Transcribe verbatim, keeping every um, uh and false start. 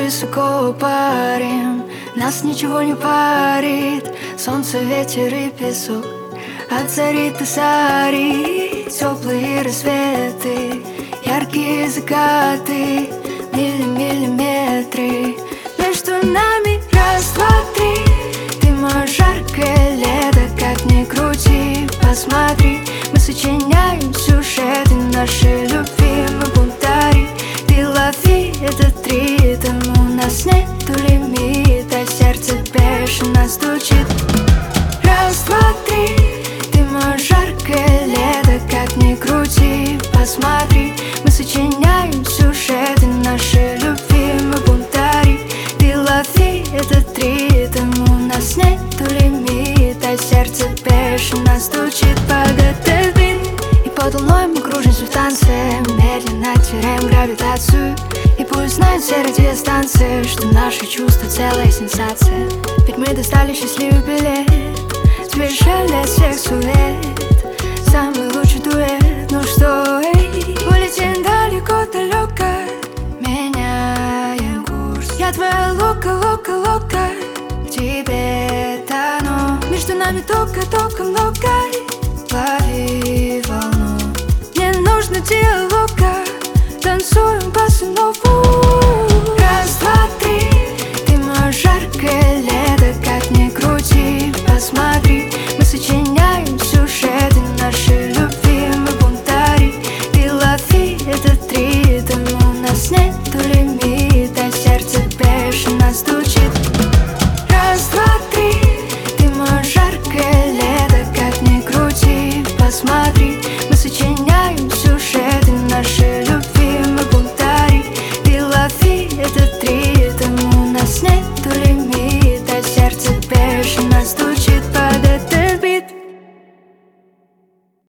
высоко парим, нас ничего не парит. Солнце, ветер и песок, от зари до зари. Теплые рассветы, яркие закаты, милли, миллиметры между нами. Раз, два, три. Ты мое жаркое лето, как ни крути. Посмотри, мы сочиняем сюжеты нашей любви, мы бунтари. Ты лови этот ритм, у нас нету лимита, сердце бешено стучит. Раз, два, три. Ты мое жаркое лето, как ни крути. Посмотри, мы сочиняем сюжеты нашей любви, мы бунтари. Ты лови этот ритм, у нас нету лимита, сердце бешено стучит. Погоди, блин. И под луной мы кружимся в танце, медленно теряем гравитацию. И пусть знают все радиостанции, что наши чувства целая сенсация. Ведь мы достали счастливый билет, сбежали от всех сует. Самый лучший дуэт, ну что, эй, улетим далеко-далеко, меняем курс. Я твоя лока, лока, лока, в тебе тону. Между нами только-только много, лови волну. Не нужно диалога, танцуем босса-нову. Раз, два, три. Ты мое жаркое лето, как ни крути. Посмотри, мы сочиняем сюжеты нашей любви, мы бунтари. Ты лови этот ритм, у нас нету лимита, сердце бешено стучит. Раз, два, три. Ты мое жаркое лето, как ни крути. Посмотри, мы сочиняем